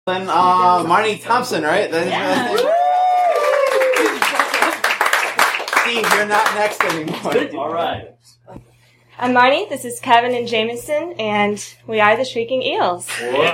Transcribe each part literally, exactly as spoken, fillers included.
Then uh, Marnie Thompson, right? That is Yeah. Steve, you're not next anymore. All right. I'm Marnie, this is Kevin and Jameson, and we are the Shrieking Eels.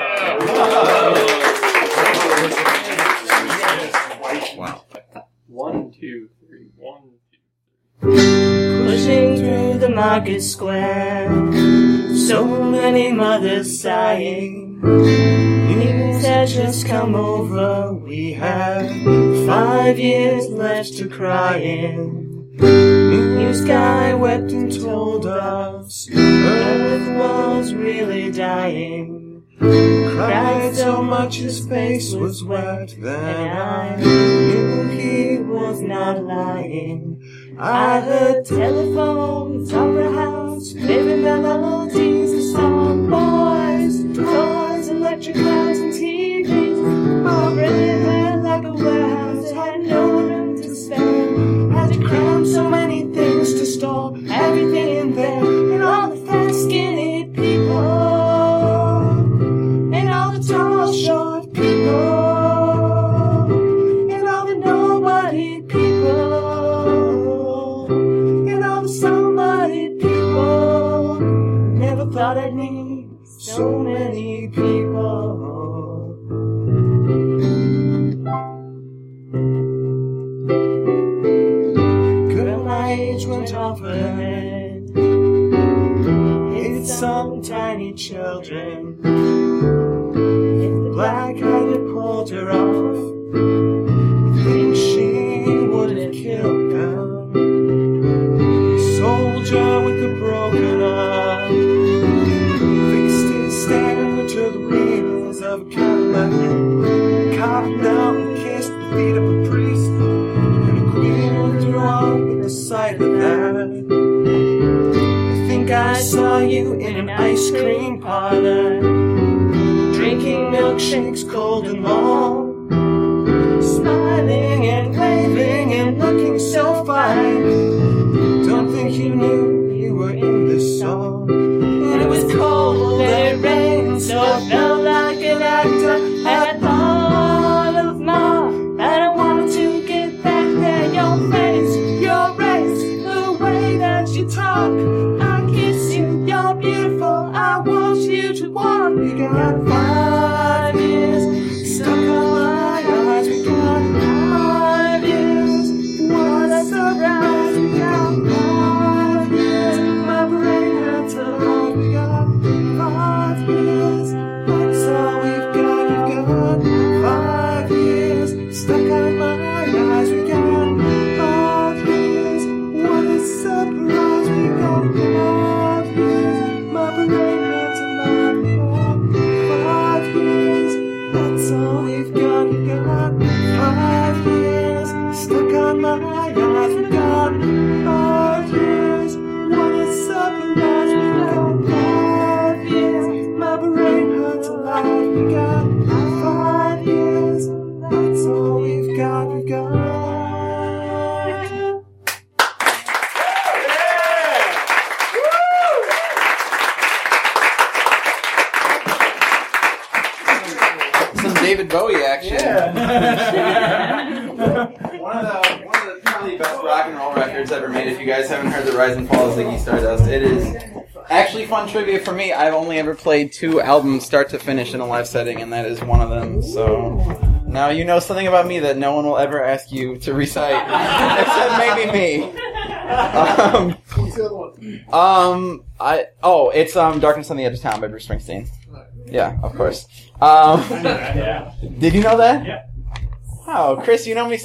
Wow. One, two, three. One, two. Pushing through the market square, so many mothers sighing. News had just come over, we have five years left to cry in. News guy wept and told us Earth was really dying. Cried so much his face was wet, then I knew he was not lying. I heard telephones on the house, living the melodies of song. Boys, toys, electric cars and T Vs. My brain had like a warehouse, had no room to spare. Had to cram so many things to store everything in there. And all the fat, skinny people, and all the tall, short people, and all the nobody people. Somebody people, never thought I'd need so many people. Girl my age went off her head, hit some tiny children. If the black eyed had pulled her off, I think she would have killed them. Soldier with a broken arm fixed his stare to the wheels of a Cadillac, carved down and kissed the feet of a priest, and a queen threw up at the sight of that. I think I saw you in an ice cream parlor, drinking milkshakes cold and long, smiling and waving and looking so fine. Don't think you knew you were in this song. And it was cold and it rained, so I felt like an actor. And I thought of Ma, and I wanted to get back there. Your face, your race, the way that you talk. I kiss you, you're beautiful, I want you to walk. We got five years stuck on my eyes. We got five years, what a surprise. We got five years, my brain had to lie. We got five years, that's all we've got. We've got five years stuck on my eyes. We got five years, what a surprise. We got five years, my brain had to lie. We got five years, that's all we've got. We got five years stuck on my eyes. We got five years, what a surprise. We got five years, my brain had to lie. We got five years, that's all we've got. We got. Some David Bowie action. Yeah. one of the one of the probably best rock and roll records ever made. If you guys haven't heard the Rise and Fall of Ziggy Stardust, it is actually fun trivia for me. I've only ever played two albums start to finish in a live setting, and that is one of them. So now you know something about me that no one will ever ask you to recite, except maybe me. Um, um, I oh, it's um, Darkness on the Edge of Town by Bruce Springsteen. Yeah, of course. Um, Yeah. did you know that? Yeah. Oh, Chris, you know me